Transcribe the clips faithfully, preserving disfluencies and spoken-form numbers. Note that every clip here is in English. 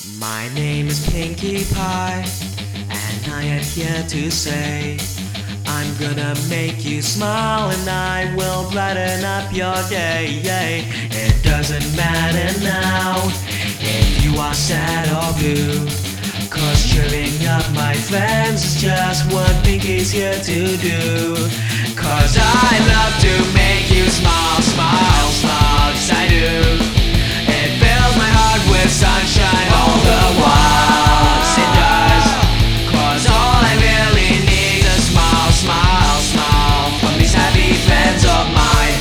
My name is Pinkie Pie, and I am here to say I'm gonna make you smile and I will brighten up your day. It doesn't matter now if you are sad or blue, 'cause cheering up my friends is just what Pinkie's here to do. 'Cause I love to make you smile, smile, smile, yes I do. It fills my heart with sunshine all the while, yes it does. 'Cause all I really need is a smile, smile, smile from these happy friends of mine.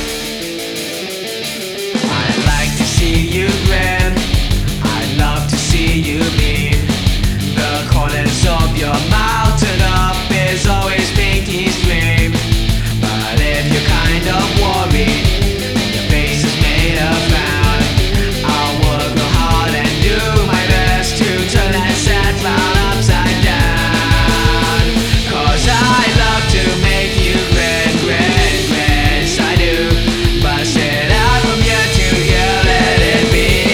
I like to see you grin, I love to see you beam. The corners of your mouth turn up is always Pinkie's dream. But if you're kind of worried and your face is made of frown, I'll work real hard and do my best to turn that sad clown upside down. 'Cause I love to make you grin, grin, grin, yes I do. Bust it out from here to here, let it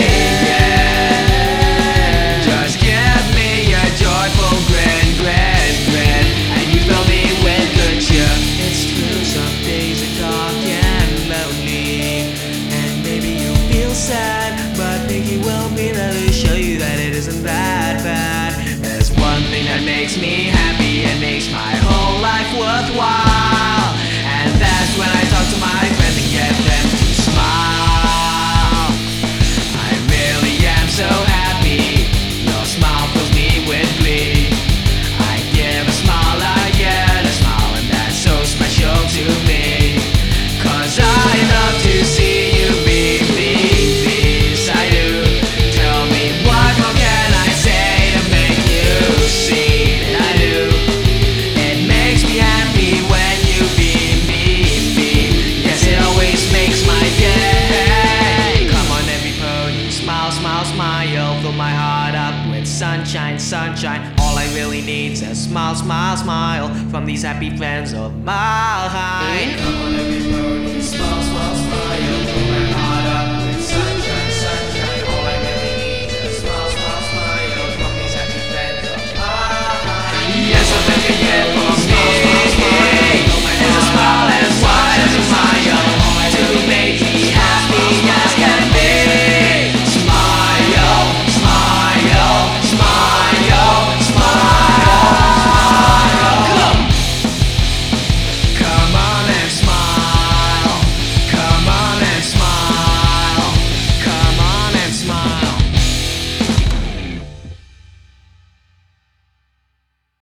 begin. Just give me a joyful grin, grin, grin, and you fill me with good cheer. It's true, some days are dark and lonely, and maybe you feel sad, but Pinkie will be there to show you that it isn't that bad. There's one thing that makes me happy and makes my whole life worthwhile, and that's when I talk to my friends and get them to smile. I really am so happy, your smile fills me with glee. I give a smile, I get a smile, and that's so special to me. 'Cause I love to see you beam, beam, yes I do. Tell me what more can I say to make you see that I do. It makes me happy when you beam, beam, beam. Yes, it always makes my day. Come on everybody, smile, smile, smile. Fill my heart up with sunshine, sunshine. All I really need is a smile, smile, smile from these happy friends of mine. Come on everybody, smile.